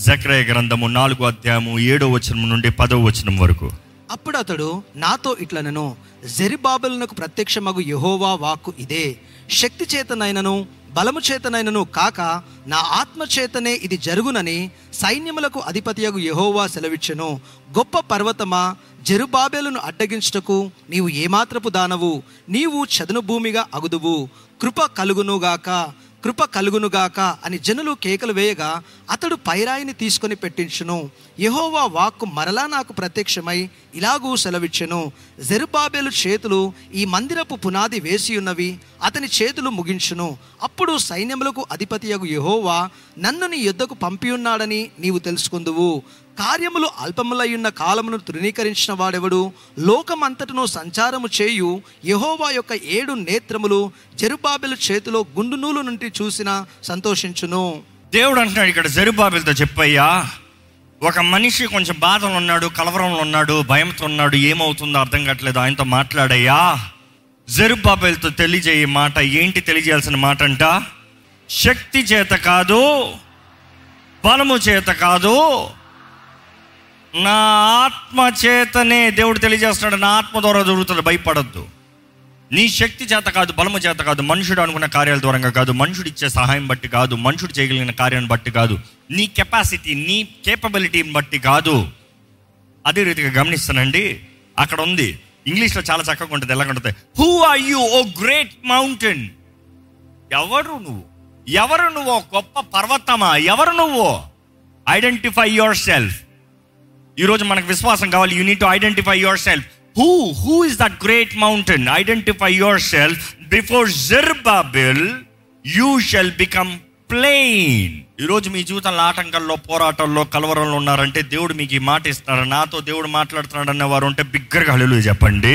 జకర్యా గ్రంథము 4వ అధ్యాయము 7వ వచనం నుండి 10వ వచనం వరకు. అప్పుడు అతడు నాతో ఇట్లనెను, జెరుబ్బాబెలునకు ప్రత్యక్షమగు యెహోవా వాక్కు ఇదే, శక్తి చేతనైనను బలము చేతనైనను కాక నా ఆత్మ చేతనే ఇది జరుగునని సైన్యములకు అధిపతియగు యెహోవా సెలవిచ్చెను. గొప్ప పర్వతమా, జెరుబ్బాబెలును అడ్డగించుటకు నీవు ఏమాత్రపు దానవు? నీవు చదును భూమిగా అగుదువు. కృప కలుగునుగాక అని జనులు కేకలు వేయగా అతడు పైరాయిని తీసుకొని పెట్టించును. యెహోవా వాక్కు మరలా నాకు ప్రత్యక్షమై ఇలాగూ సెలవిచ్చెను, జెరుబ్బాబెలు చేతులు ఈ మందిరపు పునాది వేసి ఉన్నవి, అతని చేతులు ముగించును. అప్పుడు సైన్యములకు అధిపతియగు యెహోవా నన్ను నీ యొద్దకు పంపియున్నాడని నీవు తెలుసుకుందువు. కార్యములు అల్పములయ్యున్న కాలమును తృణీకరించిన వాడెవడు? లోకమంతటను సంచారము చేయు యెహోవా యొక్క 7 నేత్రములు జెరుబ్బాబెలు చేతిలో గుండు నూలు నుండి చూసిన సంతోషించును. దేవుడు అంటున్నాడు ఇక్కడ జెరుబ్బాబెలుతో, చెప్పయ్యా, ఒక మనిషి కొంచెం బాధలో ఉన్నాడు, కలవరంలో ఉన్నాడు, భయంతో ఉన్నాడు, ఏమవుతుందో అర్థం కావట్లేదు, ఆయనతో మాట్లాడయ్యా. జెరుబ్బాబెలుతో తెలియజేయ మాట ఏంటి? తెలియజేయాల్సిన మాట అంట, శక్తి చేత కాదు, బలము చేత కాదు, నా ఆత్మ చేతనే. దేవుడు తెలియజేస్తున్నాడు, నా ఆత్మ ద్వారా జరుగుతుంది, భయపడద్దు. నీ శక్తి చేత కాదు, బలము చేత కాదు, మనుషుడు అనుకున్న కార్యాల దూరంగా కాదు, మనుషుడు ఇచ్చే సహాయం బట్టి కాదు, మనుషుడు చేయగలిగిన కార్యాన్ని బట్టి కాదు, నీ కెపాసిటీ, నీ కేపబిలిటీని బట్టి కాదు. అదే రీతిగా గమనిస్తానండి, అక్కడ ఉంది, ఇంగ్లీష్లో చాలా చక్కగా ఉంటుంది. ఎలాగుంటుంది? Who are you O great mountain? ఎవరు నువ్వు? గొప్ప పర్వతమా? ఎవరు నువ్వు? Identify yourself. ఈరోజు మనకు విశ్వాసం కావాలి. You need to identify yourself. Who is that great mountain? Identify yourself. Before Zerubbabel you shall become plain. ఈరోజు మీ జీవితంలో ఆటంకాల్లో, పోరాటాల్లో, కలవరంలో ఉన్నారంటే దేవుడు మీకు ఈ మాట ఇస్తున్నాడు. నాతో దేవుడు మాట్లాడుతున్నాడు అన్నవారు ఉంటే బిగ్గరగా హల్లెలూయా చెప్పండి.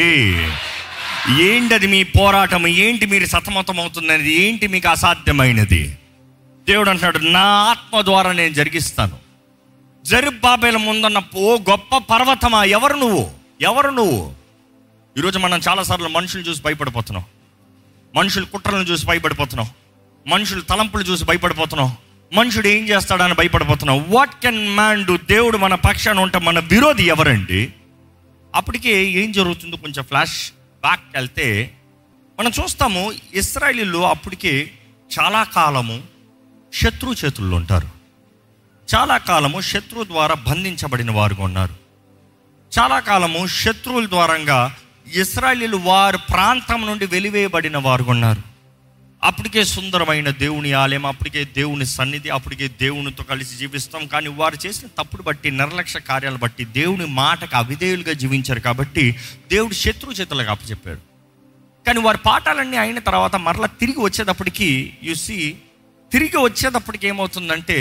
ఏంటది మీ పోరాటం? ఏంటి మీరు సతమతం అవుతున్నది? ఏంటి మీకు అసాధ్యమైనది? దేవుడు అంటున్నాడు, నా ఆత్మ ద్వారా నేను జరిగిస్తాను. జెరుబ్బాబెలు ముందున్న గొప్ప పర్వతమా, ఎవరు నువ్వు? ఈరోజు మనం చాలాసార్లు మనుషులు చూసి భయపడిపోతున్నాం, మనుషుల కుట్రలను చూసి భయపడిపోతున్నాం, మనుషుల తలంపులు చూసి భయపడిపోతున్నాం, మనుషుడు ఏం చేస్తాడని భయపడిపోతున్నాం. What can man do? దేవుడు మన పక్షాన ఉంటే మన విరోధి ఎవరండి? అప్పటికే ఏం జరుగుతుందో కొంచెం ఫ్లాష్ బ్యాక్ వెళ్తే మనం చూస్తాము, ఇశ్రాయేలీయులు అప్పటికే చాలా కాలము శత్రు చేతుల్లో ఉంటారు. చాలా కాలము శత్రువు ద్వారా బంధించబడిన వారుగా ఉన్నారు. చాలా కాలము శత్రువుల ద్వారంగా ఇశ్రాయేలీయులు వారి ప్రాంతం నుండి వెలివేయబడిన వారుగా ఉన్నారు. అప్పటికే సుందరమైన దేవుని ఆలయం, అప్పటికే దేవుని సన్నిధి, అప్పటికే దేవునితో కలిసి జీవిస్తాం. కానీ వారు చేసిన తప్పుడు బట్టి, నిర్లక్ష్య కార్యాలు బట్టి, దేవుని మాటకు అవిధేయులుగా జీవించారు. కాబట్టి దేవుడు శత్రువు చేతులకు అప్పచెప్పాడు. కానీ వారి పాఠాలన్నీ అయిన తర్వాత మరలా తిరిగి వచ్చేటప్పటికి తిరిగి వచ్చేటప్పటికి ఏమవుతుందంటే,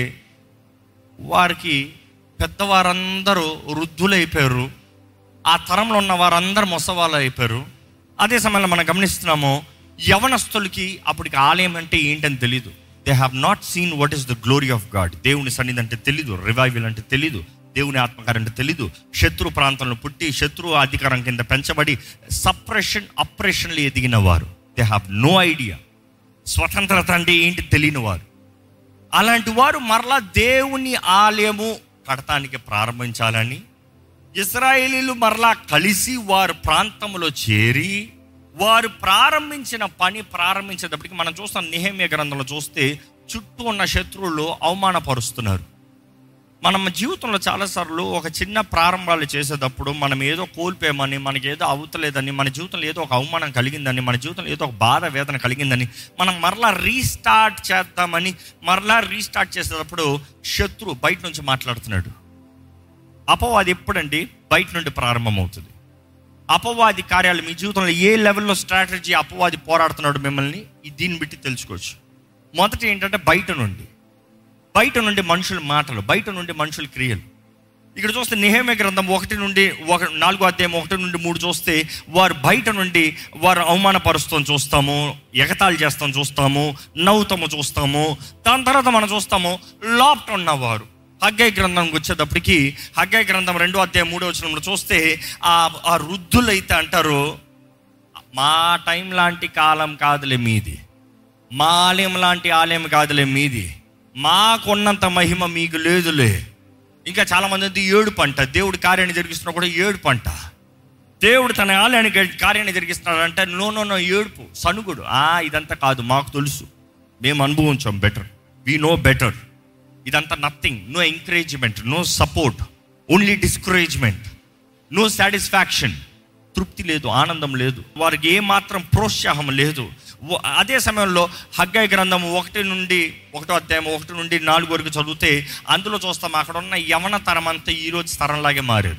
వారికి పెద్దవారందరూ వృద్ధులైపోయారు, ఆ తరంలో ఉన్న వారందరూ ముసవాళ్ళు అయిపోయారు. అదే సమయంలో మనం గమనిస్తున్నాము, యవనస్తులకి అప్పటికి ఆలయం అంటే ఏంటని తెలీదు. They have not seen what is the glory of God. దేవుని సన్నిధి అంటే తెలీదు, రివైవల్ అంటే తెలీదు, దేవుని ఆత్మకార్యం అంటే తెలీదు. శత్రు ప్రాంతంలో పుట్టి శత్రు అధికారం కింద పెంచబడి అప్రెషన్లు ఎదిగిన వారు. They have no idea. స్వతంత్రత అంటే ఏంటి తెలియని వారు. అలాంటి వారు మరలా దేవుని ఆలయము కడతానికి ప్రారంభించాలని ఇశ్రాయేలీయులు మరలా కలిసి వారు ప్రాంతంలో చేరి వారు ప్రారంభించిన పని ప్రారంభించేటప్పటికి మనం చూస్తాం, నెహెమ్యా గ్రంథంలో చూస్తే చుట్టూ ఉన్న శత్రువులు అవమానపరుస్తున్నారు. మన జీవితంలో చాలాసార్లు ఒక చిన్న ప్రారంభాలు చేసేటప్పుడు మనం ఏదో కోల్పోయామని, మనకి ఏదో అవుతలేదని, మన జీవితంలో ఏదో ఒక అవమానం కలిగిందని, మన జీవితంలో ఏదో ఒక బాధ వేదన కలిగిందని మనం మరలా రీస్టార్ట్ చేసేటప్పుడు శత్రువు బయట నుంచి మాట్లాడుతున్నాడు. అపవాది ఎప్పుడండి? బయట నుండి ప్రారంభమవుతుంది. అపవాది కార్యాలు మీ జీవితంలో ఏ లెవెల్లో స్ట్రాటజీ అపవాది పోరాడుతున్నాడు మిమ్మల్ని దీన్ని బట్టి తెలుసుకోవచ్చు. మొదటి ఏంటంటే బయట నుండి మనుషుల మాటలు, బయట నుండి మనుషుల క్రియలు. ఇక్కడ చూస్తే నెహెమ్యా గ్రంథం 4వ అధ్యాయం 1-3 చూస్తే వారు బయట నుండి వారు అవమానపరుస్తాం చూస్తాము, ఎగతాళి చేస్తాం చూస్తాము, నవ్వుతాము చూస్తాము. దాని తర్వాత మనం చూస్తాము లోపట ఉన్నవారు. హగ్గై గ్రంథంకి వచ్చేటప్పటికి హగ్గై గ్రంథం 2వ అధ్యాయం 3వ వచనంలో చూస్తే ఆ వృద్ధులైతే అంటారు, మా టైం లాంటి కాలం కాదులే మీది, మా ఆలయం లాంటి ఆలయం కాదులే మీది, మాకున్నంత మహిమ మీకు లేదులే, ఇంకా చాలామంది ఉంది ఏడుపు అంట. దేవుడు కార్యాన్ని జరిగిస్తున్నా కూడా ఏడుపు అంట. దేవుడు తన ఆలయాన్ని కార్యాన్ని జరిగిస్తున్నాడంటే నో ఏడుపు, సనుగుడు. ఇదంతా కాదు, మాకు తెలుసు, మేము అనుభవించాం, బెటర్, వీ నో బెటర్. ఇదంతా nothing. No encouragement, no support, only discouragement, no satisfaction. తృప్తి లేదు, ఆనందం లేదు, వారికి ఏమాత్రం ప్రోత్సాహం లేదు. అదే సమయంలో హగ్గయి గ్రంథం 1 నుండి 4 వరకు చదివితే అందులో చూస్తాం, అక్కడ ఉన్న యవన తరం అంతా ఈరోజు తరంలాగే మారారు.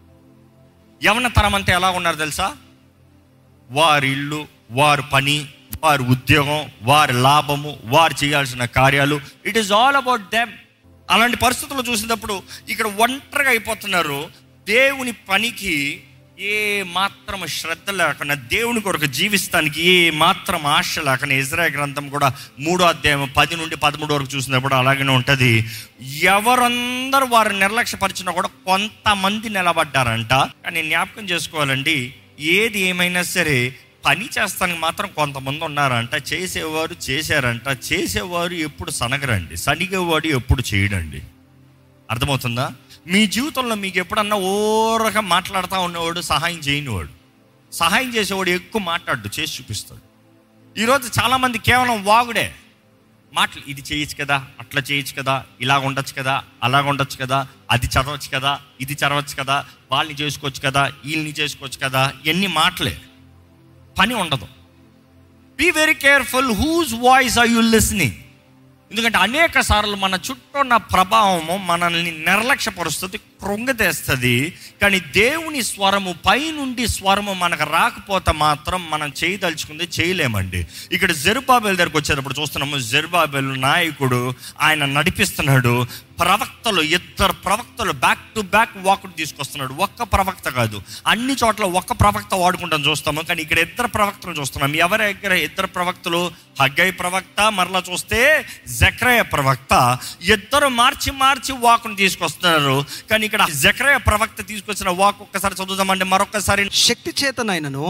యవన తరం అంతా ఎలా ఉన్నారు తెలుసా? వారి ఇల్లు, వారి పని, వారి ఉద్యోగం, వారి లాభము, వారు చేయాల్సిన కార్యాలు, it is all about them. అలాంటి పరిస్థితులు చూసినప్పుడు ఇక్కడ ఒంటరిగా అయిపోతున్నారు. దేవుని పనికి ఏ మాత్రం శ్రద్ధ లేకుండా, దేవుని కొరకు జీవిస్తానికి ఏ మాత్రం ఆశ లేకుండా, ఇజ్రాయెల్ గ్రంథం కూడా 3వ అధ్యాయం 10 నుండి 13 వరకు చూసినప్పుడు అలాగనే ఉంటుంది. ఎవరందరూ వారు నిర్లక్ష్యపరిచినా కూడా కొంతమంది నిలబడ్డారంట. కానీ జ్ఞాపకం చేసుకోవాలండి, ఏది ఏమైనా సరే పని చేస్తానికి మాత్రం కొంతమంది ఉన్నారంట. చేసేవారు చేశారంట. చేసేవారు ఎప్పుడు సనగరండి, సనిగేవాడు ఎప్పుడు చేయడండి. అర్థమవుతుందా? మీ జీవితంలో మీకు ఎప్పుడన్నా ఓరగా మాట్లాడుతూ ఉన్నవాడు సహాయం చేయనివాడు, సహాయం చేసేవాడు ఎక్కువ మాట్లాడు, చేసి చూపిస్తాడు. ఈరోజు చాలామంది కేవలం వాగుడే మాటలు. ఇది చేయొచ్చు కదా, అట్లా చేయొచ్చు కదా, ఇలాగ ఉండొచ్చు కదా, అలాగ ఉండొచ్చు కదా, అది చదవచ్చు కదా, ఇది చదవచ్చు కదా, వాళ్ళని చేసుకోవచ్చు కదా, వీళ్ళని చేసుకోవచ్చు కదా, ఎన్ని మాటలే, పని ఉండదు. Be very careful whose voice are you listening. ఎందుకంటే అనేక సార్లు మన చుట్టూ ఉన్న ప్రభావము మనల్ని నిర్లక్ష్యపరుస్తుంది, కృంగతేస్తుంది. కానీ దేవుని స్వరము, పైనుండి స్వరము మనకు రాకపోతే మాత్రం మనం చేయదలుచుకుంది చేయలేమండి. ఇక్కడ జెరుబ్బాబెలు దగ్గరకు వచ్చేటప్పుడు చూస్తున్నాము, జెరుబ్బాబెలు నాయకుడు, ఆయన నడిపిస్తున్నాడు. ప్రవక్తలు, 2 ప్రవక్తలు బ్యాక్ టు బ్యాక్ వాకుడు తీసుకొస్తున్నాడు. ఒక్క ప్రవక్త కాదు, అన్ని చోట్ల ఒక్క ప్రవక్త వాడుకుంటాం చూస్తాము. కానీ ఇక్కడ 2 ప్రవక్తలు చూస్తున్నాం. ఎవరి దగ్గర 2 ప్రవక్తలు? హగ్గయి ప్రవక్త, మరలా చూస్తే జకర్యా ప్రవక్త. 2 మార్చి వాకును తీసుకొస్తున్నారు. కానీ ఇక్కడ జకర్యా ప్రవక్త తీసుకొచ్చిన వాక్ ఒక్కసారి చదువుదామండి మరొకసారి. శక్తి చేతనైనను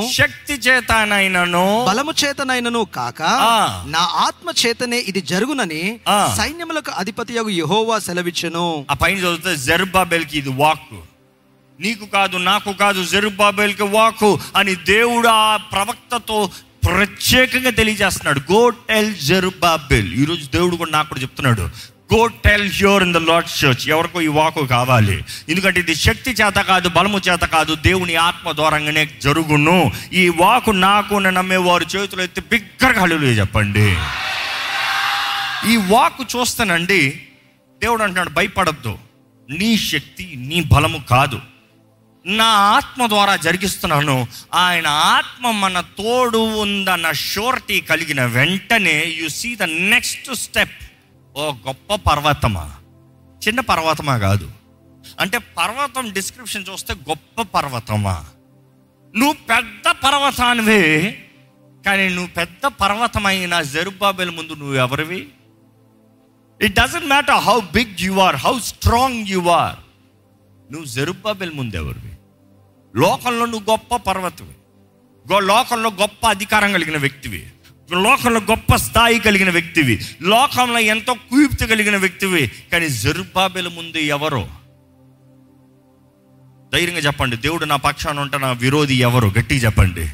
బలము చేతనైనను కాక నా ఆత్మ చేతనే ఇది జరుగునని సైన్యములకు అధిపతియగు యెహోవా సెలవిచ్చెను. ఆ పైన చదివితే జెరుబ్బాబెల్కి ఇది వాక్కు, నీకు కాదు, నాకు కాదు, జెరుబ్బాబెల్కి వాక్కు అని దేవుడు ఆ ప్రవక్తతో ప్రత్యేకంగా తెలియజేస్తున్నాడు. Go tell Zerubbabel. ఈరోజు దేవుడు కూడా నాకు కూడా చెప్తున్నాడు, go tell here in the Lord's church. ఎవరికో ఈ వాక్కు కావాలి. ఎందుకంటే ఇది శక్తి చేత కాదు, బలము చేత కాదు, దేవుని ఆత్మ ద్వారంగానే జరుగును. ఈ వాక్కు నాకు నమ్మేవారు చేతులు ఎత్తి బిగ్గరగా హల్లెలూయా చెప్పండి. ఈ వాక్కు చూస్తానండి, దేవుడు అంటున్నాడు, భయపడద్దు, నీ శక్తి నీ బలము కాదు, నా ఆత్మ ద్వారా జరిగిస్తున్నాను. ఆయన ఆత్మ మన తోడు ఉందన్న షూరిటీ కలిగిన వెంటనే you see the next step. ఓ గొప్ప పర్వతమా, చిన్న పర్వతమా కాదు. అంటే పర్వతం డిస్క్రిప్షన్ చూస్తే గొప్ప పర్వతమా, నువ్వు పెద్ద పర్వతానివే. కానీ నువ్వు పెద్ద పర్వతమైన జెరుబ్బాబెలు ముందు నువ్వు ఎవరివి? It doesn't matter how big you are, how strong you are. నువ్వు జెరుబ్బాబెల్ ముందు ఎవరివి? లోకంలో నువ్వు గొప్ప పర్వతవి, లోకంలో గొప్ప అధికారం కలిగిన వ్యక్తివి, లోకంలో గొప్ప స్థాయి కలిగిన వ్యక్తివి, లోకంలో ఎంతో కుయుక్తి కలిగిన వ్యక్తివి. కానీ జెరుబ్బాబెల్ ముందు ఎవరో? ధైర్యంగా చెప్పండి, దేవుడు నా పక్షాన ఉంటే నా విరోధి ఎవరు? గట్టిగా చెప్పండి,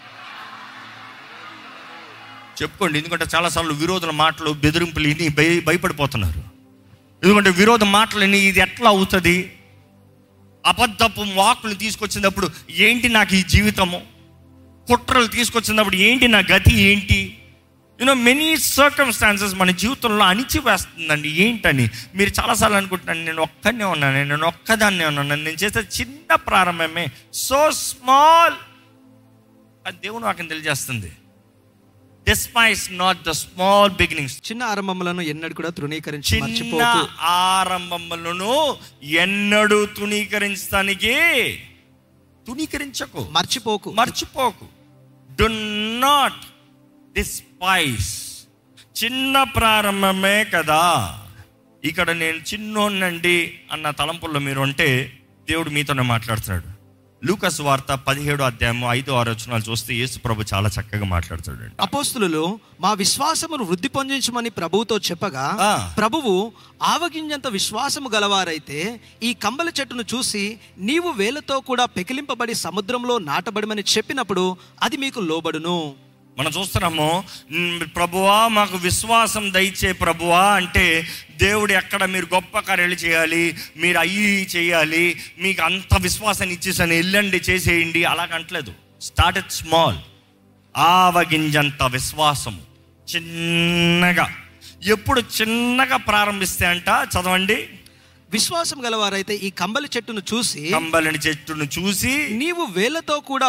చెప్పుకోండి. ఎందుకంటే చాలాసార్లు విరోధుల మాటలు, బెదిరింపులు విని భయపడిపోతున్నారు. ఎందుకంటే విరోధ మాటలు విని ఇది ఎట్లా అవుతుంది, అబద్ధపు వాక్కులు తీసుకొచ్చినప్పుడు ఏంటి నాకు ఈ జీవితము, కుట్రలు తీసుకొచ్చినప్పుడు ఏంటి నా గతి ఏంటి, మెనీ సర్కమ్స్టాన్సెస్ మన జీవితంలో అణిచివేస్తుందండి. ఏంటని మీరు చాలాసార్లు అనుకుంటున్నాను, నేను ఒక్కనే ఉన్నాను, నేను ఒక్కదాన్నే ఉన్నాను, నేను చేసే చిన్న ప్రారంభమే, సో స్మాల్. అది దేవుడు నాకు తెలియజేస్తుంది. Despise not the small beginnings. చిన్న ఆరంభములను ఎన్నడూ కూడా తృణీకరించి మర్చిపోకు. ఆరంభములను ఎన్నడూ తుణీకరించకు, మర్చిపోకు. Do not despise. చిన్న ప్రారంభమే కదా. ఇక్కడ నేను చిన్నోన్నండి అన్న తలంపుల్లో మీరు ఉంటే దేవుడు మీతోనే మాట్లాడుతున్నాడు. లూకాసు వార్త 17:5-6 చూస్తే యేసు ప్రభు చాలా చక్కగా మాట్లాడుతాడు. అపోస్తులు మా విశ్వాసమును వృద్ధి పొందించమని ప్రభువుతో చెప్పగా, ప్రభువు ఆవగింజంత విశ్వాసము గలవారైతే ఈ కంబల చెట్టును చూసి నీవు వేలతో కూడా పెకిలింపబడి సముద్రంలో నాటబడమని చెప్పినప్పుడు అది మీకు లోబడును. మనం చూస్తున్నాము, ప్రభువా మాకు విశ్వాసం దయచే ప్రభువా అంటే దేవుడు ఎక్కడ మీరు గొప్ప కార్యాలు చేయాలి, మీరు అయ్యి చేయాలి, మీకు అంత విశ్వాసాన్ని ఇచ్చేసాను వెళ్ళండి చేసేయండి అలాగంటలేదు. Start it small. ఆవగింజంత విశ్వాసము చిన్నగా. ఎప్పుడు చిన్నగా ప్రారంభిస్తే అంట, చదవండి, విశ్వాసం గలవారైతే ఈ కంబలి చెట్టును చూసి నీవు వేలతో కూడా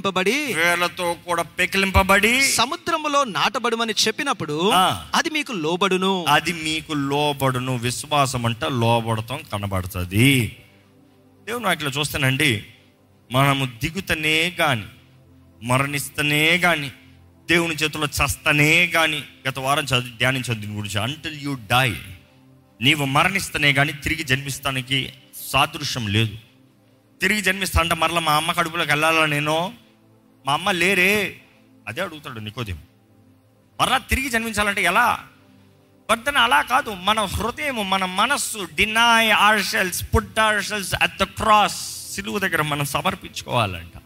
పెకిలింపబడి సముద్రములో నాటబడుమని చెప్పినప్పుడు అది మీకు లోబడును. విశ్వాసం అంటే లోబడతాం కనబడుతుంది. దేవుని వాటిలో చూస్తానండి, మనము దిగుతనే గాని మరణిస్తనే గాని దేవుని చేతుల్లో చస్తనే గాని, గత వారం ధ్యానించదు దీని గురించి, అంటిల్ యూ డై, నీవు మరణిస్తనే కానీ తిరిగి జన్మిస్తానికి సాదృశ్యం లేదు. తిరిగి జన్మిస్తా అంటే మరలా మా అమ్మ కడుపులోకి వెళ్ళాలా నేను? మా అమ్మ లేరే, అదే అడుగుతాడు నికోదేము. మరలా తిరిగి జన్మించాలంటే ఎలా? బట్ దెన్ అలా కాదు, మన హృదయం, మన మనస్సు, deny ourselves, put ourselves at the cross, సిలువ దగ్గర మనం సమర్పించుకోవాలంట.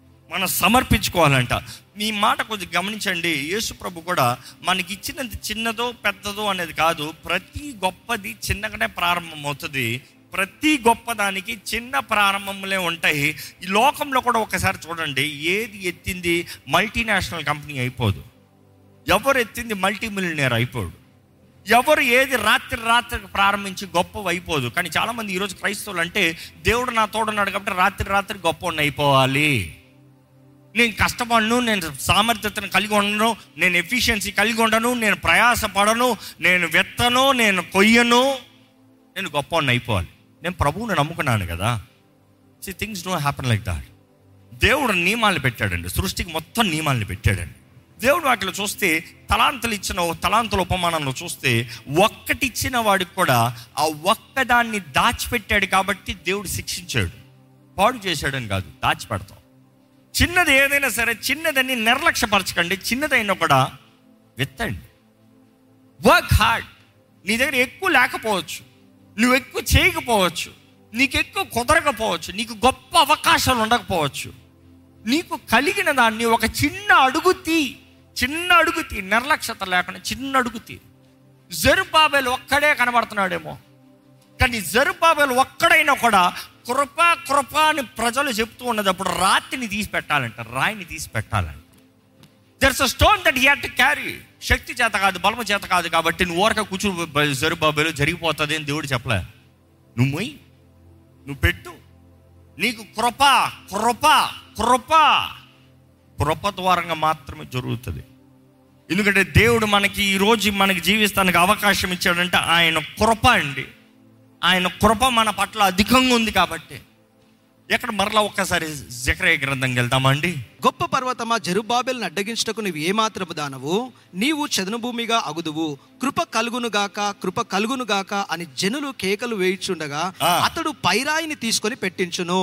మీ మాట కొంచెం గమనించండి. యేసు ప్రభు కూడా మనకి ఇచ్చినది చిన్నదో పెద్దదో అనేది కాదు, ప్రతి గొప్పది చిన్నగానే ప్రారంభమవుతుంది. ప్రతి గొప్పదానికి చిన్న ప్రారంభములే ఉంటాయి. ఈ లోకంలో కూడా ఒకసారి చూడండి, ఏది ఎత్తింది మల్టీనేషనల్ కంపెనీ అయిపోదు, ఎవరు ఎత్తింది మల్టీ మిలియనర్ అయిపోడు, ఎవరు ఏది రాత్రికి ప్రారంభించి గొప్ప అయిపోదు. కానీ చాలామంది ఈరోజు క్రైస్తవులు అంటే దేవుడు నా తోడున్నాడు కాబట్టి రాత్రి గొప్ప అయిపోవాలి, నేను కష్టపడను, నేను సామర్థ్యతను కలిగి ఉండను, నేను ఎఫిషియన్సీ కలిగి ఉండను, నేను ప్రయాసపడను, నేను వెత్తను, నేను కొయ్యను, నేను గొప్పవాడిని అయిపోవాలి. నేను ప్రభువుని నమ్ముకున్నాను కదా. Things don't happen like that. దేవుడు నియమాలు పెట్టాడండి, సృష్టికి మొత్తం నియమాలను పెట్టాడండి. దేవుడు వాటిలో చూస్తే తలాంతుల ఉపమానంలో చూస్తే ఒక్కటిచ్చిన వాడికి కూడా ఆ ఒక్కదాన్ని దాచిపెట్టాడు కాబట్టి దేవుడు శిక్షించాడు. పాడు చేశాడని కాదు, దాచిపెడతాం. చిన్నది ఏదైనా సరే, చిన్నదని నిర్లక్ష్యపరచకండి. చిన్నదైనా కూడా వెత్తండి, వర్క్ హార్డ్. నీ దగ్గర ఎక్కువ లేకపోవచ్చు, నువ్వు ఎక్కువ చేయకపోవచ్చు, నీకు ఎక్కువ కుదరకపోవచ్చు, నీకు గొప్ప అవకాశాలు ఉండకపోవచ్చు, నీకు కలిగిన దాన్ని ఒక చిన్న అడుగుతీ, నిర్లక్ష్యత లేకుండా చిన్న అడుగుతీ. జెరుబ్బాబెలు ఒక్కడే కనబడుతున్నాడేమో, కానీ జెరుబ్బాబెలు ఒక్కడైనా కూడా కృప అని ప్రజలు చెప్తూ ఉన్నప్పుడు రాయిని తీసి పెట్టాలంట. There's a stone that he had to carry. శక్తి చేత కాదు, బలము చేత కాదు కాబట్టి నువ్వు ఊరక కూర్చుని జెరుబ్బాబెలు జరిగిపోతుంది అని దేవుడు చెప్పలే. నువ్వు మొయ్యి, నువ్వు పెట్టు. నీకు కృప ద్వారంగా మాత్రమే జరుగుతుంది. ఎందుకంటే దేవుడు మనకి ఈరోజు మనకి జీవిస్తానికి అవకాశం ఇచ్చాడంటే ఆయన కృప అండి. ఆయన కృప మన పట్ల అధికంగా ఉంది కాబట్టి. ఎక్కడ మరలా ఒక్కసారి జెకర్యా గ్రంథంకి వెళ్తామండి. గొప్ప పర్వతమా, జెరుబ్బాబెలును అడ్డగించుటకు నీవు ఏమాత్రము దానవు, నీవు చదును భూమిగా అగుదువు, కృప కలుగునుగాక అని జనులు కేకలు వేయిచుండగా అతడు పైరాయిని తీసుకొని పెట్టించును.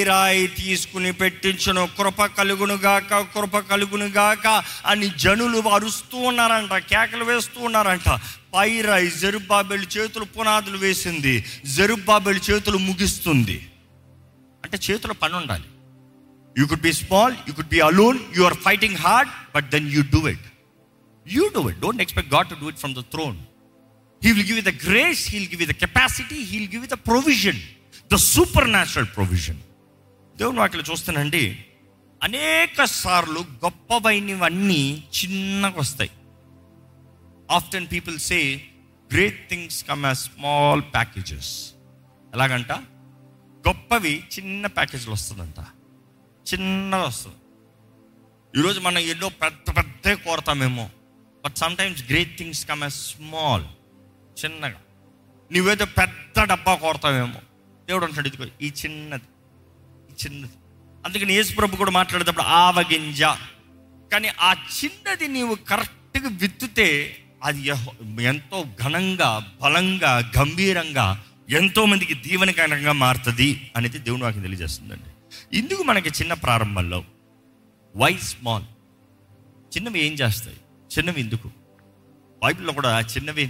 కృప కలుగునుగాక అని జనులు అరుస్తూ ఉన్నారంట, కేకలు వేస్తూ ఉన్నారంట. పైరాయి జెరుబ్బాబెలు చేతులు పునాదులు వేసింది, జెరుబ్బాబెలు చేతులు ముగిస్తుంది. అంటే చేతుల పని ఉండాలి. You could be small, you could be alone, you are fighting hard, but then you do it. Don't expect God to do it from the throne. He will give you the grace, he will give you the capacity, he will give you the provision, the supernatural provision. దేవుని వాటిలో చూస్తానండి, అనేక సార్లు గొప్పవైనవన్నీ చిన్నగా వస్తాయి. Often people say great things come as small packages. ఎలాగంట, గొప్పవి చిన్న ప్యాకేజీలు వస్తుందంట, చిన్నగా వస్తుంది. ఈరోజు మనం ఎన్నో పెద్ద కోరతామేమో, but sometimes great things come as small, చిన్నగా. నువ్వేదో పెద్ద డబ్బా కోరతామేమో, దేవుడు అంటాడు ఇదిగో ఈ చిన్నది. అందుకని యేసు ప్రభు కూడా మాట్లాడేటప్పుడు ఆవగింజ. కానీ ఆ చిన్నది నీవు కరెక్ట్గా విత్తుతే అది ఎంతో ఘనంగా, బలంగా, గంభీరంగా, ఎంతో మందికి దీవెనకరంగా మారుతుంది అనేది దేవుని వాక్యం తెలియజేస్తుందండి. ఇందుకు మనకి చిన్న ప్రారంభంలో వై స్మాల్, చిన్నవి ఏం చేస్తాయి, చిన్నవి ఎందుకు? బైబిల్లో కూడా చిన్నవి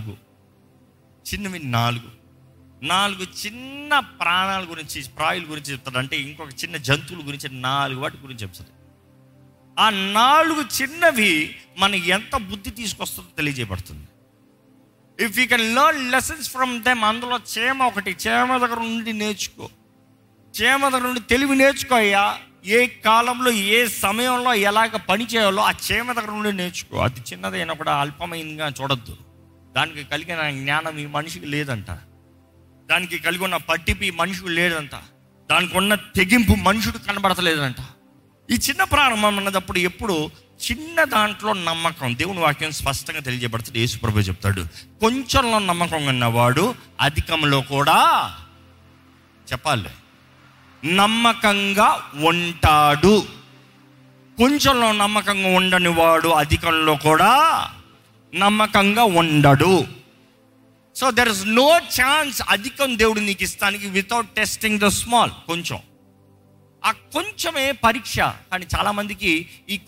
నాలుగు చిన్న ప్రాణాల గురించి, ప్రాయుల గురించి చెప్తాడు. అంటే ఇంకొక చిన్న జంతువుల గురించి 4 వాటి గురించి చెప్తాడు. ఆ 4 చిన్నవి మనకి ఎంత బుద్ధి తీసుకొస్తుందో తెలియజేయబడుతుంది. If you can learn lessons from them. అందులో చీమ దగ్గర నుండి నేర్చుకో, చీమ దగ్గర నుండి తెలివి నేర్చుకో అయ్యా. ఏ కాలంలో ఏ సమయంలో ఎలాగ పని చేయాలో ఆ చీమ దగ్గర నుండి నేర్చుకో. అది చిన్నదైనా కూడా అల్పమైనగా చూడొద్దు. దానికి కలిగిన జ్ఞానం ఈ మనిషికి లేదంట, దానికి కలిగి ఉన్న పట్టింపు ఈ మనిషికి లేదంట, దానికి ఉన్న తెగింపు మనుషుడు కనబడతలేదంట. ఈ చిన్న ప్రారంభం అన్నదప్పుడు ఎప్పుడు చిన్న దాంట్లో నమ్మకం, దేవుని వాక్యం స్పష్టంగా తెలియజేయబడుతుంది. యేసు ప్రభువు చెప్తాడు, కొంచెంలో నమ్మకం ఉన్నవాడు అధికంలో కూడా, చెప్పాలి, నమ్మకంగా ఉంటాడు. కొంచెంలో నమ్మకంగా ఉండని వాడు అధికంలో కూడా నమ్మకంగా ఉండడు. So there is no chance అధికం దేవుడు నీకు ఇస్తానికి వితౌట్ టెస్టింగ్ ద స్మాల్. కొంచెం, ఆ కొంచెమే పరీక్ష. కానీ చాలామందికి ఈ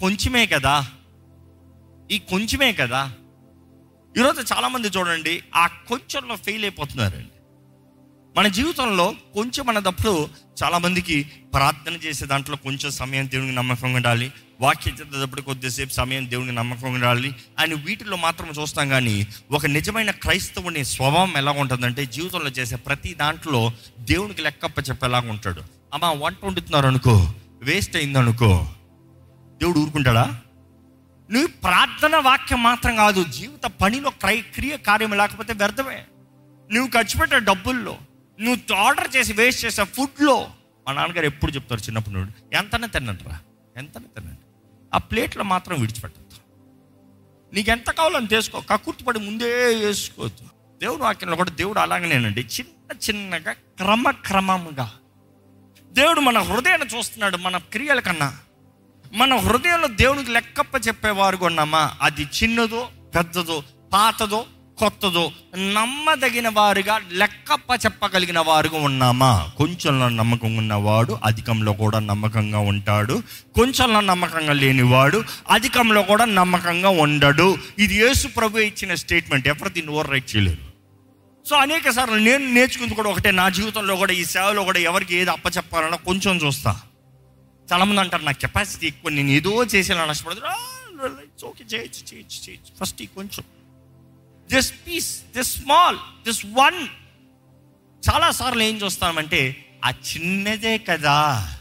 కొంచెమే కదా. ఈరోజు చాలామంది చూడండి ఆ కొంచెంలో ఫెయిల్ అయిపోతున్నారండి. మన జీవితంలో కొంచెం అన్నదప్పుడు చాలామందికి ప్రార్థన చేసే దాంట్లో కొంచెం సమయం దేవునికి నమ్మకంగా ఉండాలి, వాక్యం చదివేటప్పుడు కొద్దిసేపు సమయం దేవునికి నమ్మకంగా ఉండాలి అని వీటిల్లో మాత్రం చూస్తాం. కానీ ఒక నిజమైన క్రైస్తవుని స్వభావం ఎలా ఉంటుందంటే, జీవితంలో చేసే ప్రతి దాంట్లో దేవునికి లెక్కప్ప చెప్పేలాగా ఉంటాడు. అమ్మా వంట వండుతున్నారు అనుకో, వేస్ట్ అయిందనుకో, దేవుడు ఊరుకుంటాడా? నువ్వు ప్రార్థన వాక్యం మాత్రం కాదు, జీవిత పనిలో క్రియ కార్యం లేకపోతే వ్యర్థమే. నువ్వు ఖర్చు పెట్టే డబ్బుల్లో, నువ్వు ఆర్డర్ చేసి వేస్ట్ చేసే ఫుడ్లో. మా నాన్నగారు ఎప్పుడు చెప్తారు చిన్నప్పుడు నుండి, ఎంతనే తినండి, ఆ ప్లేట్లో మాత్రం విడిచిపెట్టద్దు. నీకు ఎంత కావాలని తీసుకో, కక్కుర్తిపడి ముందే వేసుకోవద్దు. దేవుడు వాక్యంలో కూడా దేవుడు అలాగనేనండి, చిన్నగా క్రమముగా దేవుడు మన హృదయాన్ని చూస్తున్నాడు. మన క్రియల కన్నా మన హృదయంలో దేవునికి లెక్కప్ప చెప్పేవారుగా ఉన్నామా? అది చిన్నదో పెద్దదో, పాతదో కొత్తదో, నమ్మదగిన వారుగా లెక్కప్ప చెప్పగలిగిన వారుగా ఉన్నామా? కొంచెంలో నమ్మకం ఉన్నవాడు అధికంలో కూడా నమ్మకంగా ఉంటాడు, కొంచెంలో నమ్మకంగా లేనివాడు అధికంలో కూడా నమ్మకంగా ఉండడు. ఇది యేసు ప్రభు ఇచ్చిన స్టేట్మెంట్, ఎవరు దీన్ని ఓవర్ రైట్ చేయలేరు. సో అనేక సార్లు నేను నేర్చుకుంది కూడా ఒకటే, నా జీవితంలో కూడా ఈ సేవలో కూడా ఎవరికి ఏది అప్పచెప్పాలన్నా కొంచెం చూస్తా. చాలామంది అంటారు నాకు కెపాసిటీ ఎక్కువ, నేను ఏదో చేసేలా నష్టపడదు. ఓకే, చేయొచ్చు. ఫస్ట్ ఈ కొంచెం, this piece, this small, this one. చాలాసార్లు ఏం చూస్తామంటే, ఆ చిన్నదే కదా,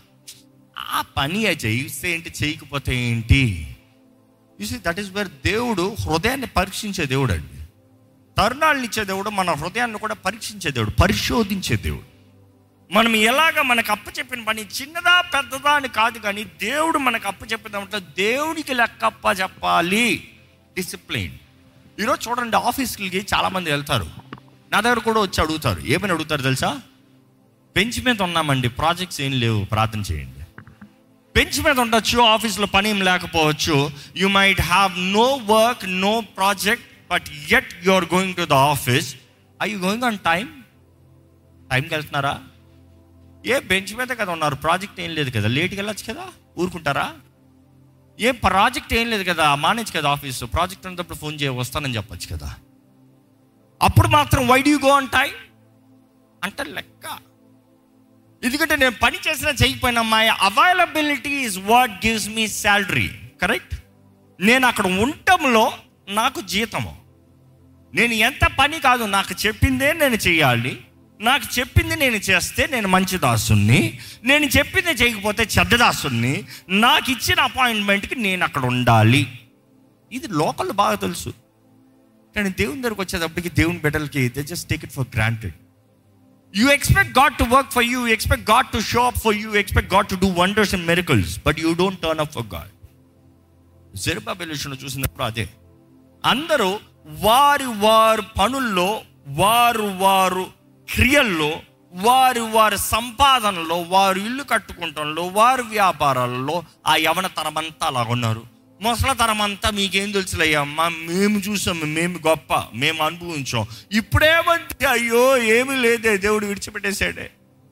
ఆ పని చేయిస్తే ఏంటి, చేయకపోతే ఏంటి. You see, that is where దేవుడు హృదయాన్ని పరీక్షించే దేవుడు అండి. తరుణాలను ఇచ్చే దేవుడు, మన హృదయాన్ని కూడా పరీక్షించే దేవుడు, పరిశోధించే దేవుడు. మనం ఎలాగ మనకు అప్పచెప్పిన పని చిన్నదా పెద్దదా అని కాదు, కానీ దేవుడు మనకు అప్పచెప్పిన దేవునికి లెక్కప్ప చెప్పాలి. డిసిప్లిన్. ఈరోజు చూడండి, ఆఫీస్కి చాలామంది వెళ్తారు, నా దగ్గర కూడా వచ్చి అడుగుతారు. ఏమని అడుగుతారు తెలుసా? బెంచ్ మీద ఉన్నామండి, ప్రాజెక్ట్స్ ఏం లేవు, ప్రార్థన చేయండి. బెంచ్ మీద ఉండొచ్చు, ఆఫీస్లో పని ఏం లేకపోవచ్చు. You might have no work, no project, but yet you are going to the office. Are you going on టైంకి వెళ్తున్నారా? ఏ బెంచ్ మీద కదా ఉన్నారు, ప్రాజెక్ట్ ఏం లేదు కదా, లేట్కి వెళ్ళొచ్చు కదా, ఊరుకుంటారా? ఏ ప్రాజెక్ట్ ఏం లేదు కదా, మానేచ్చు కదా ఆఫీసు. ప్రాజెక్ట్ ఉన్నప్పుడు ఫోన్ చేయ, వస్తానని చెప్పచ్చు కదా. అప్పుడు మాత్రం why do you go on time అంటే లెక్క. ఎందుకంటే నేను పని చేసినా చేయకపోయినా my availability is what gives me salary. Correct? నేను అక్కడ ఉండటంలో నాకు జీతము. నేను ఎంత పని కాదు, నాకు చెప్పిందే నేను చేయాలి, నాకు చెప్పింది నేను చేస్తే నేను మంచి దాసుని, నేను చెప్పింది చేయకపోతే చెడ్డ దాసుని. నాకు ఇచ్చిన అపాయింట్మెంట్కి నేను అక్కడ ఉండాలి. ఇది లోకల్ బాగా తెలుసు, కానీ దేవుని దగ్గరకు వచ్చేటప్పటికి దేవుని బిడ్డలకి they just take it for granted. You expect God to work for you, you expect God to show up for you, you expect God to do wonders and miracles, but you don't turn up for God. జెరుబ్బాబెలు విషయంలో చూసినప్పుడు అదే, అందరూ వారి పనుల్లో, వారు క్రియల్లో, వారి సంపాదనలో, వారు ఇల్లు కట్టుకుంటంలో, వారి వ్యాపారాలలో ఆ యవన తరమంతా అలాగున్నారు. ముసల తరమంతా మీకేం తెలుసులయ్యమ్మా, మేము చూసాము, మేము గొప్ప, మేము అనుభవించాం. ఇప్పుడేమంటే అయ్యో ఏమీ లేదే, దేవుడు విడిచిపెట్టేశాడే.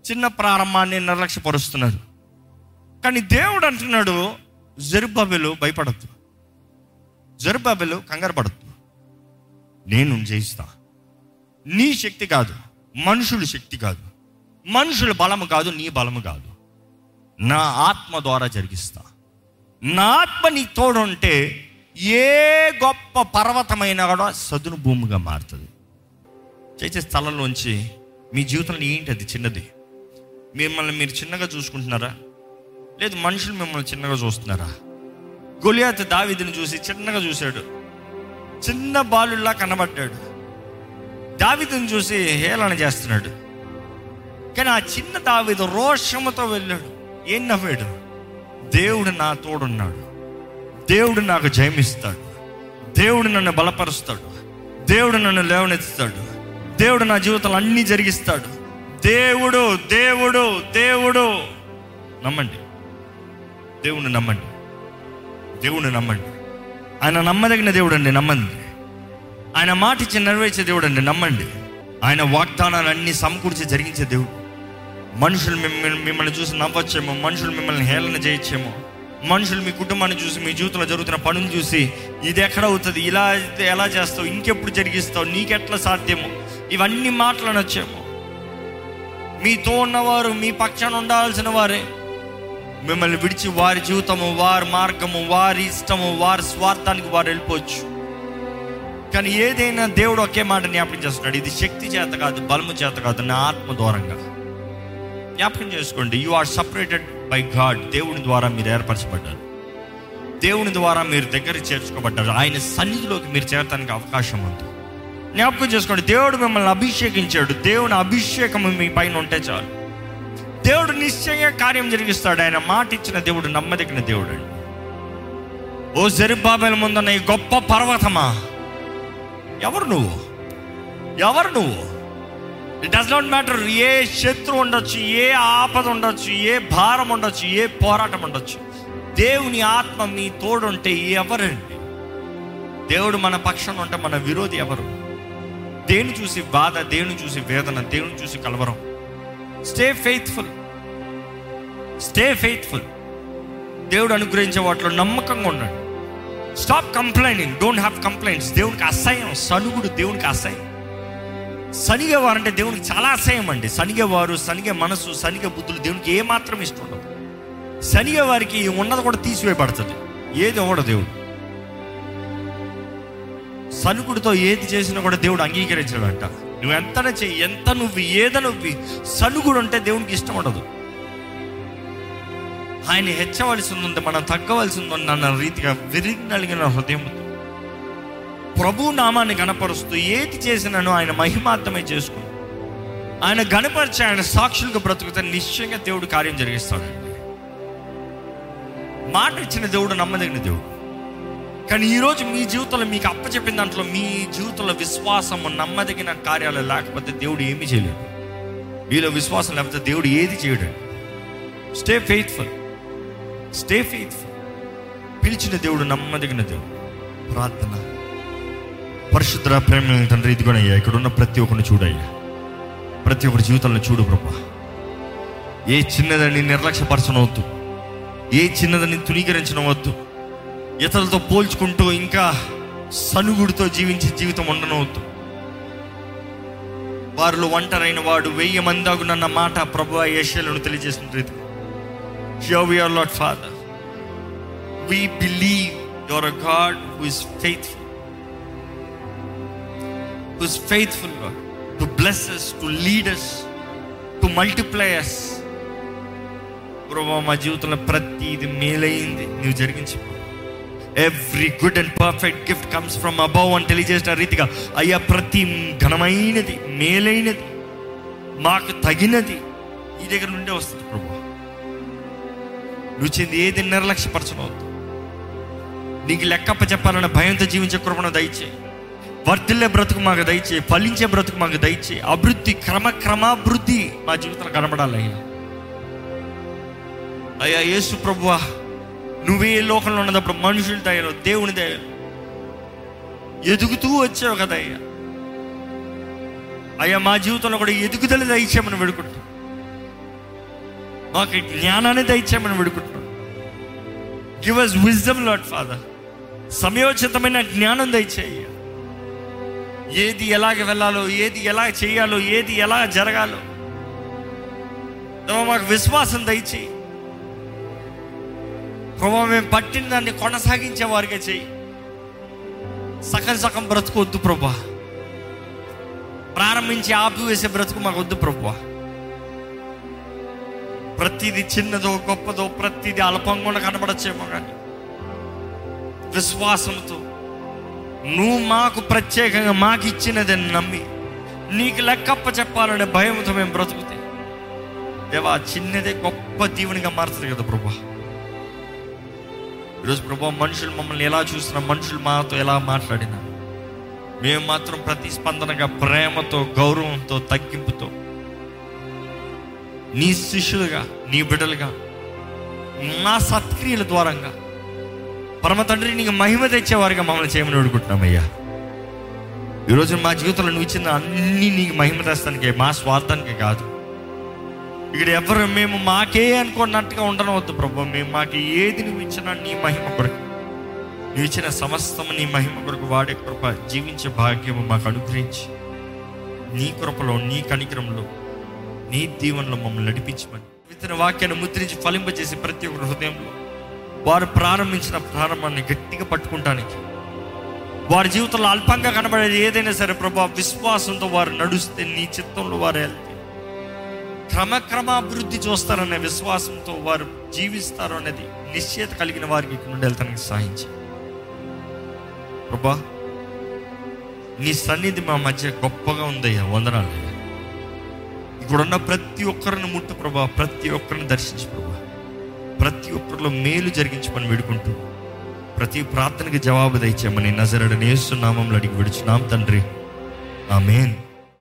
చిన్న ప్రారంభాన్ని నిర్లక్ష్యపరుస్తున్నారు. కానీ దేవుడు అంటున్నాడు, జెరుబ్బాబెలు భయపడద్దు, జెరుబ్బాబెలు కంగారు పడద్దు, నేను జయిస్తా. నీ శక్తి కాదు, మనుషుల శక్తి కాదు, మనుషుల బలము కాదు, నీ బలము కాదు, నా ఆత్మ ద్వారా జరిగిస్తా. నా ఆత్మ నీ తోడు ఉంటే ఏ గొప్ప పర్వతమైనా కూడా సదును భూమిగా మారుతుంది. చేసే స్థలంలోంచి మీ జీవితంలో ఏంటి అది చిన్నది? మిమ్మల్ని మీరు చిన్నగా చూసుకుంటున్నారా? లేదు మనుషులు మిమ్మల్ని చిన్నగా చూస్తున్నారా? గొలియాతు దావీదుని చూసి చిన్నగా చూశాడు, చిన్న బాలుల్లా కనబడ్డాడు. దావీదుని చూసి హేళన చేస్తున్నాడు. కానీ ఆ చిన్న దావీదు రోషముతో వెళ్ళాడు. ఏం నవ్వాడు? దేవుడు నా తోడున్నాడు, దేవుడు నాకు జయమిస్తాడు, దేవుడు నన్ను బలపరుస్తాడు, దేవుడు నన్ను లేవనెత్తుతాడు, దేవుడు నా జీవితంలో అన్నీ జరిగిస్తాడు. దేవుడు దేవుడు దేవుడు. నమ్మండి, దేవుణ్ణి నమ్మండి, దేవుణ్ణి నమ్మండి. ఆయన నమ్మదగిన దేవుడు అండి, నమ్మండి. ఆయన మాట ఇచ్చి నెరవేర్చే దేవుడు అండి, నమ్మండి. ఆయన వాగ్దానాలన్నీ సమకూర్చి జరిగించే దేవుడు. మనుషులు మిమ్మల్ని చూసి నవ్వచ్చేమో, మనుషులు మిమ్మల్ని హేళన చేయొచ్చేమో, మనుషులు మీ కుటుంబాన్ని చూసి, మీ జీవితంలో జరుగుతున్న పనులు చూసి, ఇది ఎక్కడ అవుతుంది, ఇలా ఎలా చేస్తావు, ఇంకెప్పుడు జరిగిస్తావు, నీకెట్లా సాధ్యమో, ఇవన్నీ మాట్లాడొచ్చేమో. మీతో ఉన్నవారు, మీ పక్షాన ఉండాల్సిన వారే మిమ్మల్ని విడిచి వారి జీవితము, వారి మార్గము, వారి ఇష్టము, వారి స్వార్థానికి వారు వెళ్ళిపోవచ్చు. కానీ ఏదైనా దేవుడు ఒకే మాట జ్ఞాపకం చేస్తున్నాడు, ఇది శక్తి చేత కాదు, బలము చేత కాదు, నా ఆత్మ ద్వారంగా. జ్ఞాపకం చేసుకోండి, you are separated by God. దేవుని ద్వారా మీరు ఏర్పరచబడ్డారు, దేవుని ద్వారా మీరు దగ్గరికి చేర్చుకోబడ్డారు. ఆయన సన్నిధిలోకి మీరు చేరటానికి అవకాశం ఉంది. జ్ఞాపకం చేసుకోండి, దేవుడు మిమ్మల్ని అభిషేకించాడు. దేవుని అభిషేకం మీ పైన ఉంటే చాలు, దేవుడు నిశ్చయంగా కార్యం జరిగిస్తాడు. ఆయన మాట ఇచ్చిన దేవుడు నమ్మదగిన దేవుడు అండి. ఓ జెరుబ్బాబెలు ముందున్న ఈ గొప్ప పర్వతమా, ఎవరు నువ్వు? ఎవరు నువ్వు? It does not matter. ఏ శత్రువు ఉండొచ్చు, ఏ ఆపద ఉండొచ్చు, ఏ భారం ఉండొచ్చు, ఏ పోరాటం ఉండొచ్చు, దేవుని ఆత్మ మీ తోడుంటే ఎవరండి? దేవుడు మన పక్షాన ఉంటే మన విరోధి ఎవరు? దేని చూసి బాధ, దేని చూసి వేదన, దేని చూసి కలవరం? Stay faithful, stay faithful. దేవుడు అనుగ్రహించే వాటిలో నమ్మకంగా ఉండండి. Stop complaining, don't have complaints. దేవునికి అసహ్యం సనుగుడు, దేవునికి అసహ్యం. సనిగేవారు అంటే దేవునికి చాలా అసహ్యం అండి. సనిగేవారు, సనిగే మనసు, సనిగే బుద్ధులు దేవునికి ఏమాత్రం ఇష్టం ఉండదు. సనిగే వారికి ఉన్నది కూడా తీసివేయబడుతుంది, ఏది కూడా దేవుడు. సనుగుడితో ఏది చేసినా కూడా దేవుడు అంగీకరించాడంట. నువ్వు ఎంతనే చెయ్యి, ఎంత నువ్వు ఏదనువ్వి, సనుగుడు అంటే దేవునికి ఇష్టం ఉండదు. ఆయన హెచ్చవలసి ఉంది, మనం తగ్గవలసి ఉంది అన్న రీతిగా విరిగినలిగిన హృదయంతో ప్రభు నామాన్ని గణపరుస్తూ ఏది చేసినానో ఆయన మహిమార్థమే చేసుకుని ఆయన గణపరిచి ఆయన సాక్షులుగా బ్రతుకుతే నిశ్చయంగా దేవుడు కార్యం జరిగిస్తాడండి. మాట ఇచ్చిన దేవుడు నమ్మదగిన దేవుడు. కానీ ఈరోజు మీ జీవితంలో మీకు అప్పచెప్పిన దాంట్లో మీ జీవితంలో విశ్వాసము, నమ్మదగిన కార్యాలు లేకపోతే దేవుడు ఏమీ చేయలేడు. మీలో విశ్వాసం లేకపోతే దేవుడు ఏది చేయడు. Stay faithful, stay faithful. పిలిచిన దేవుడు నమ్మదగిన దేవుడు. ప్రార్థన. పరిశుద్ధ ప్రేమ తండ్రి, ఇదిగోనయ్యా ఇక్కడ ఉన్న ప్రతి ఒక్కరిని చూడయ్యా, ప్రతి ఒక్కరి జీవితంలో చూడు ప్రభా. ఏ చిన్నదని నిర్లక్ష్యపరచనవద్దు, ఏ చిన్నదని తునీకరించనవద్దు, ఇతరులతో పోల్చుకుంటూ ఇంకా సనుగుడితో జీవించే జీవితం ఉండనవద్దు. వారిలో ఒంటరైన వాడు 1000 మంది అగునన్న మాట ప్రభువా యెషయాను తెలియజేసిన రీతి, Here we are, Lord Father. We believe you are a God who is faithful, who is faithful, Lord, to bless us, to lead us, to multiply us. ప్రభువా మా జీవితంలో ప్రతిది మేలైంది నీవు జరిగించు. Every good and perfect gift comes from above అని తెలియజేసిన రీతిగా అయ్యా ప్రతి ఘనమైనది, మేలైనది, మాకు తగినది ఈ దగ్గర నుండే వస్తుంది ప్రభు. నువ్వు చెంది ఏది నిర్లక్ష్యపరచనవద్దు. నీకు లెక్కప్ప చెప్పాలన్న భయంతో జీవించే కృపను దయచేయి. వర్ధిల్లే బ్రతుకు మాకు దయచేయి, ఫలించే బ్రతుకు మాకు దయచేయి. అభివృద్ధి, క్రమాభివృద్ధి మా జీవితంలో కనబడాలి అయ్యా. అయ్యా యేసు ప్రభువా, నువ్వే లోకంలో ఉన్నప్పుడు మనుషుల దయలో, దేవుని దయలో ఎదుగుతూ వచ్చావు కదా అయ్యా. అయ్యా మా జీవితంలో కూడా ఎదుగుదల దయచేయమని వేడుకుంటాం. మాకు జ్ఞానాన్ని దయచేయమని వేడుకుంటున్నాం. Give us wisdom Lord Father. సమయోచితమైన జ్ఞానం దయచేయ. ఏది ఎలాగ వెళ్ళాలో, ఏది ఎలా చేయాలో, ఏది ఎలా జరగాలో మాకు విశ్వాసం దయచేయి ప్రభావ. మేము పట్టిన దాన్ని కొనసాగించే వారిగా చెయ్యి. సగం బ్రతుకు వద్దు ప్రభా. ప్రారంభించి ఆపివేసే బ్రతుకు మాకు వద్దు ప్రభా. ప్రతిదీ చిన్నదో గొప్పదో ప్రతిదీ అల్పంగా కనబడచ్చేమో కానీ విశ్వాసంతో నువ్వు మాకు ప్రత్యేకంగా మాకు ఇచ్చినదని నమ్మి నీకు లెక్కప్ప చెప్పాలనే భయంతో మేము బ్రతుకుతే దేవా, చిన్నదే గొప్ప దీవునిగా మారుతుంది కదా ప్రభా. ఈరోజు ప్రభా, మనుషులు మమ్మల్ని ఎలా చూసినా, మనుషులు మాతో ఎలా మాట్లాడినా, మేము మాత్రం ప్రతిస్పందనగా ప్రేమతో, గౌరవంతో, తగ్గింపుతో నీ శిష్యులుగా, నీ బిడ్డలుగా, మా సత్క్రియల ద్వారంగా పరమ తండ్రి నీకు మహిమ తెచ్చేవారిగా మమ్మల్ని చేయమని వేడుకుంటున్నామయ్యా. ఈరోజు మా జీవితంలో నువ్వు ఇచ్చిన అన్నీ నీకు మహిమ తెస్తానికే, మా స్వార్థానికే కాదు. ఇక్కడ ఎవరు మేము మాకే అనుకున్నట్టుగా ఉండనవద్దు ప్రభు. మేము మాకు ఏది నువ్వు ఇచ్చినా నీ మహిమ కొరకు, నువ్వు ఇచ్చిన సమస్తము నీ మహిమ కొరకు వాడే కృప, జీవించే భాగ్యము మాకు అనుగ్రహించి నీ కృపలో, నీ కనికరంలో, నీ దీవెనలో మమ్మల్ని నడిపించమని విత్తన వాక్యాన్ని ముద్రించి ఫలింపజేసి ప్రతి ఒక్కరి హృదయంలో వారు ప్రారంభించిన ప్రారంభాన్ని గట్టిగా పట్టుకుంటానికి, వారి జీవితంలో అల్పంగా కనబడేది ఏదైనా సరే ప్రభా, విశ్వాసంతో వారు నడుస్తే, నీ చిత్తంలో వారు వెళ్తే క్రమక్రమాభివృద్ధి చూస్తారనే విశ్వాసంతో వారు జీవిస్తారు అనేది నిశ్చయత కలిగిన వారికి ఇక్కడ నుండి వెళ్తానికి సహాయించి ప్రభా. నీ సన్నిధి మా మధ్య గొప్పగా ఉందయ్యా, వందనాలు. ఇక్కడున్న ప్రతి ఒక్కరిని ముట్టు ప్రభా, ప్రతి ఒక్కరిని దర్శించు ప్రభా, ప్రతి ఒక్కరిలో మేలు జరిగించమని వేడుకుంటూ ప్రతి ప్రార్థనకి జవాబు దయచేయమని నజరేయుడైన యేసు నామములో అడిగి విడుచున్నాం తండ్రి, ఆమేన్.